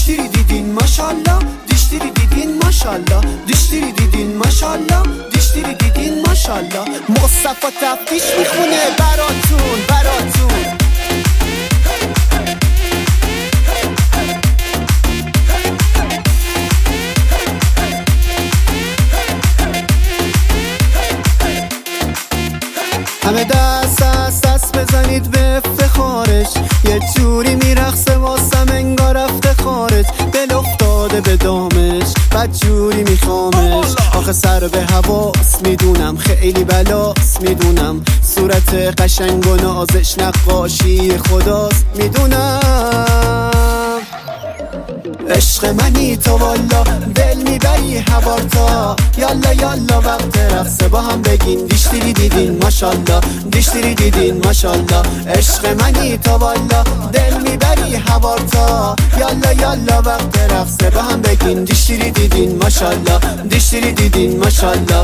Dişleri didin maşallah, dişleri didin maşallah, dişleri didin maşallah، dişleri didin maşallah. مصطفی تفتیش میخونه براتون براتون. همه دست بزنید به افتخارش، یه جوری میرقصه واسم انگار رفته خارج. دل افتاده به دامش بد جوری میخوامش، آخه سر به حواس میدونم خیلی بلاس، میدونم صورت قشنگ و نازش نقاشی خداست، میدونم عشق منی تو والا، دل میبری هوارتا. یالا یالا وقت رقصه با هم بگین دیشتری دیدین ماشالله، دیشتری دیدین ماشالله. عشق منی تو والا، دل میبری هوارتا. یالا یالا وقت رقصه با هم بگین دیشتری دیدین ماشالله، دیشتری دیدین ماشالله.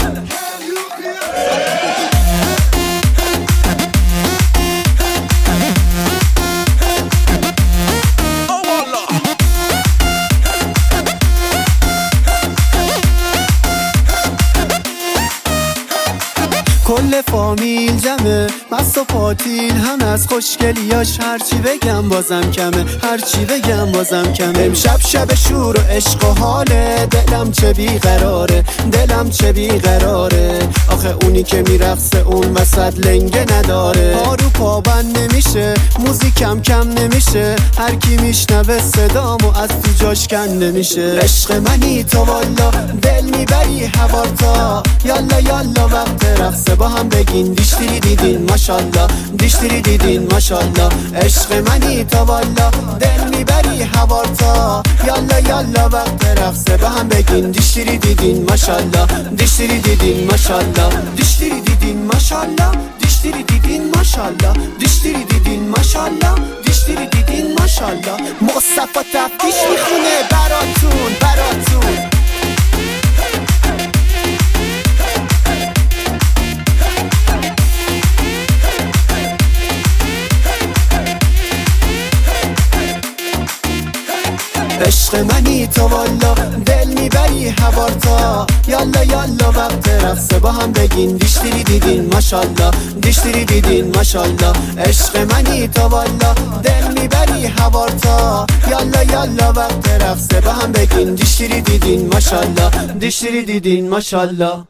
کل فامیل جمعه، مست و پاتیل هم از خوشگلیاش. هرچی بگم بازم کمه، هرچی بگم بازم کمه. امشب شب شور و عشق و حاله، دلم چه بیقراره، دلم چه بیقراره. آخه اونی که میرقصه اون وسط لنگه نداره. پارو پابند نمیشه، موزیکم کم نمیشه، هر کی میشنوه صدامو از تو جاش کن نمیشه. عشق منی تو والا، دل میبری هوارتا. یالا یالا وقت رقصه با هم بگین دیشتری دیدین ماشالله، دیشتری دیدین ماشالله. عشق منی تو والا، دل میبری هوارتا. یالا یالا وقت رقصه با هم بگین دیشتری دیدین ماشالله، دیشتری دیدین ماشالله. دیشتری دیدین ماشالله، دیشتری دیدین ماشالله، دیشتری دیدین ماشالله، دیشتری دیدین ماشالله. مصطفی تفتیش میخونه براتون براتون. عشق منی تو والا، دل میبری هوارتا. یالا یالا وقت رقصه با هم بگین دیشتری دیدین ماشالله، دیشتری دیدین ماشالله. عشق منی تو والا، دل میبری هوارتا. یالا یالا وقت رقصه با هم بگین دیشتری دیدین ماشالله، دیشتری دیدین ماشالله.